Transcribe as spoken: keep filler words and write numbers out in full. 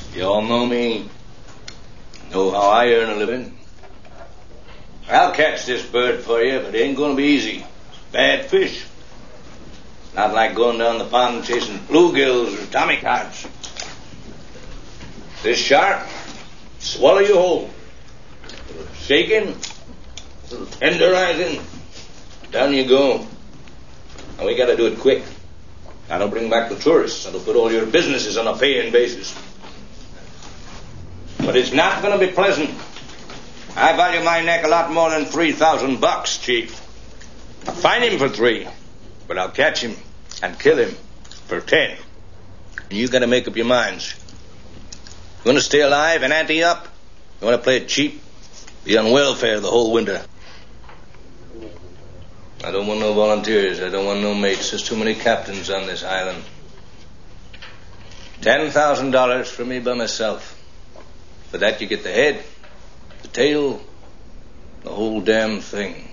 You all know me. Know how I earn a living. I'll catch this bird for you, but it ain't gonna be easy. It's bad fish. Not like going down the pond chasing bluegills or tommycods. This shark, swallow you whole. A little shaking, a little tenderizing, down you go. And we gotta do it quick. That'll bring back the tourists. That'll put all your businesses on a paying basis. But it's not gonna be pleasant. I value my neck a lot more than three thousand bucks, Chief. I'll find him for three, but I'll catch him and kill him for ten. And you gotta make up your minds. You want to stay alive and ante up? You want to play it cheap? Be on welfare the whole winter. I don't want no volunteers. I don't want no mates. There's too many captains on this island. Ten thousand dollars for me by myself. For that you get the head, the tail, the whole damn thing.